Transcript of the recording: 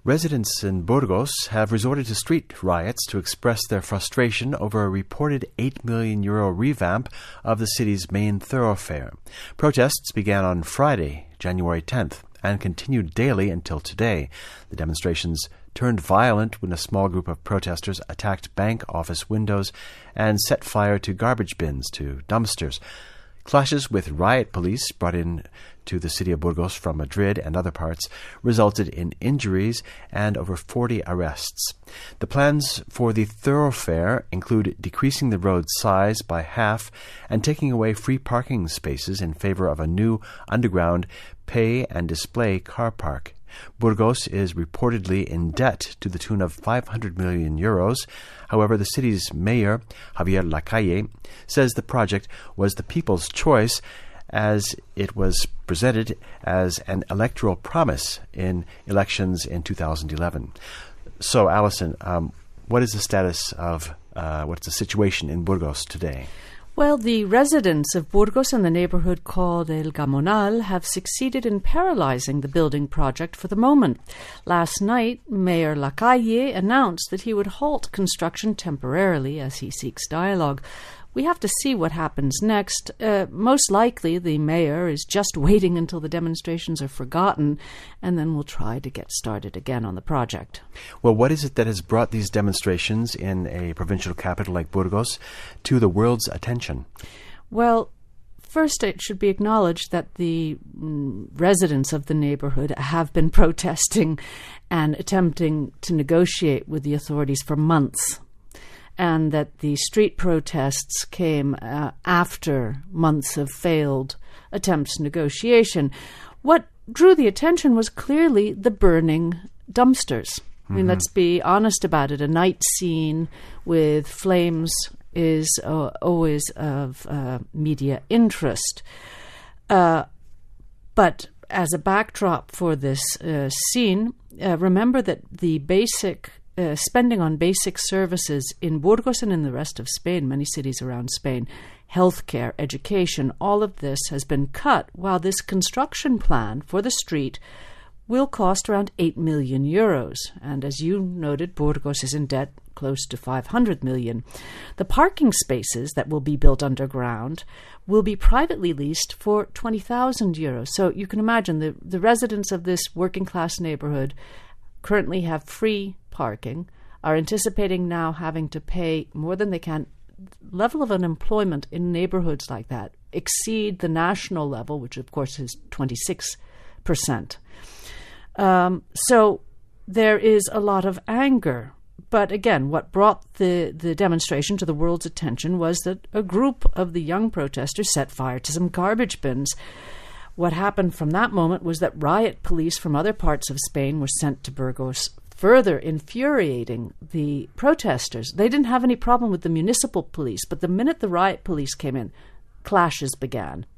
Residents in Burgos have resorted to street riots to express their frustration over a reported €8 million revamp of the city's main thoroughfare. Protests began on Friday, January 10th, and continued daily until today. The demonstrations turned violent when a small group of protesters attacked bank office windows and set fire to garbage bins to dumpsters. Clashes with riot police brought in to the city of Burgos from Madrid and other parts resulted in injuries and over 40 arrests. The plans for the thoroughfare include decreasing the road size by half and taking away free parking spaces in favor of a new underground pay and display car park. Burgos is reportedly in debt to the tune of €500 million. However, the city's mayor, Javier Lacalle, says the project was the people's choice as it was presented as an electoral promise in elections in 2011. So, Alison, what is the status of, what's the situation in Burgos today? Well, the residents of Burgos and the neighbourhood called El Gamonal have succeeded in paralysing the building project for the moment. Last night, Mayor Lacalle announced that he would halt construction temporarily as he seeks dialogue. We have to see what happens next. Most likely, the mayor is just waiting until the demonstrations are forgotten, and then we'll try to get started again on the project. Well, what is it that has brought these demonstrations in a provincial capital like Burgos to the world's attention? Well, first, it should be acknowledged that the residents of the neighbourhood have been protesting and attempting to negotiate with the authorities for months, and that the street protests came after months of failed attempts at negotiation. What drew the attention was clearly the burning dumpsters. I mean, let's be honest about it. A night scene with flames is always of media interest. But as a backdrop for this scene, remember that the basic spending on basic services in Burgos and in the rest of Spain, many cities around Spain, healthcare, education, all of this has been cut, while this construction plan for the street will cost around €8 million. And as you noted, Burgos is in debt close to 500 million. The parking spaces that will be built underground will be privately leased for €20,000. So you can imagine the residents of this working class neighborhood currently have free parking, are anticipating now having to pay more than they can. Level of unemployment in neighborhoods like that exceed the national level, which of course is 26%. So there is a lot of anger. But again, what brought the demonstration to the world's attention was that a group of the young protesters set fire to some garbage bins. What happened from that moment was that riot police from other parts of Spain were sent to Burgos, further infuriating the protesters. They didn't have any problem with the municipal police, but the minute the riot police came in, clashes began.